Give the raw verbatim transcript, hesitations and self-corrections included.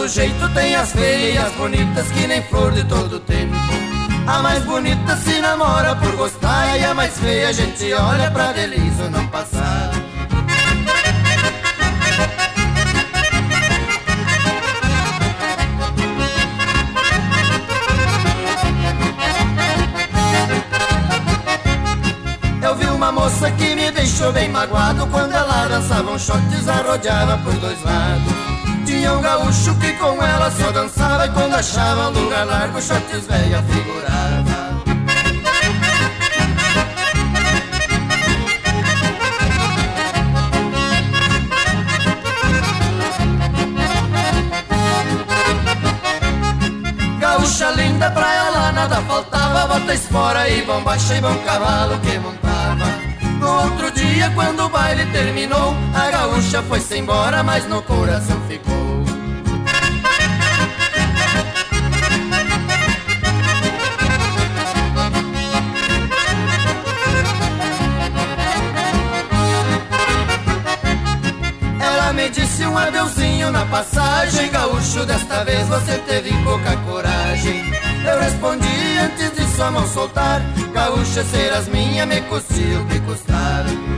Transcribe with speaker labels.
Speaker 1: todo jeito tem as feias e as bonitas que nem flor de todo tempo. A mais bonita se namora por gostar e a mais feia a gente olha pra delícia não passar. Eu vi uma moça que me deixou bem magoado quando ela dançava um shots, arrodeava por dois lados. Tinha um gaúcho que com ela só dançava e quando achava um lugar largo, shots velha figurava. Gaúcha linda, pra ela nada faltava, bota espora e bombacha e bom cavalo que montava. No outro dia, quando o baile terminou, a gaúcha foi-se embora, mas no coração ficou. Ela me disse um adeuzinho na passagem: gaúcho, desta vez você teve pouca coragem. Eu respondi antes de sua mão soltar: gaúcha, serás minha, me custe o que custar.